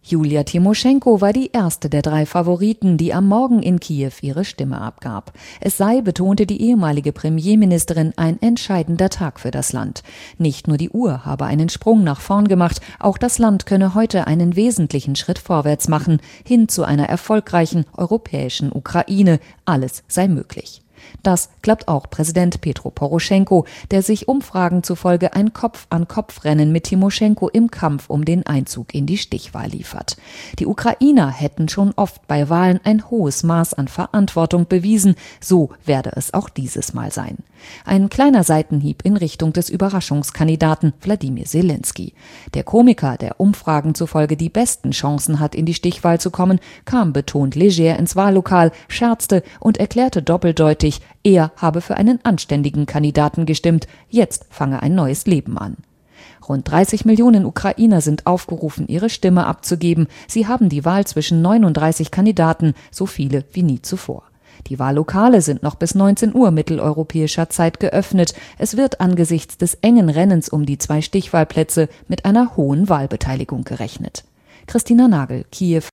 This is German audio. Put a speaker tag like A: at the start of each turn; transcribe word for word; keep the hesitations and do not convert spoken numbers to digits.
A: Julia Timoschenko war die erste der drei Favoriten, die am Morgen in Kiew ihre Stimme abgab. Es sei, betonte die ehemalige Premierministerin, ein entscheidender Tag für das Land. Nicht nur die Uhr habe einen Sprung nach vorn gemacht, auch das Land könne heute einen wesentlichen Schritt vorwärts machen, hin zu einer erfolgreichen europäischen Ukraine. Alles sei möglich. Das glaubt auch Präsident Petro Poroschenko, der sich Umfragen zufolge ein Kopf-an-Kopf-Rennen mit Timoschenko im Kampf um den Einzug in die Stichwahl liefert. Die Ukrainer hätten schon oft bei Wahlen ein hohes Maß an Verantwortung bewiesen, so werde es auch dieses Mal sein. Ein kleiner Seitenhieb in Richtung des Überraschungskandidaten Wladimir Selenskyj. Der Komiker, der Umfragen zufolge die besten Chancen hat, in die Stichwahl zu kommen, kam betont leger ins Wahllokal, scherzte und erklärte doppeldeutig, er habe für einen anständigen Kandidaten gestimmt, jetzt fange ein neues Leben an. Rund dreißig Millionen Ukrainer sind aufgerufen, ihre Stimme abzugeben. Sie haben die Wahl zwischen neununddreißig Kandidaten, so viele wie nie zuvor. Die Wahllokale sind noch bis neunzehn Uhr mitteleuropäischer Zeit geöffnet. Es wird angesichts des engen Rennens um die zwei Stichwahlplätze mit einer hohen Wahlbeteiligung gerechnet. Christina Nagel, Kiew.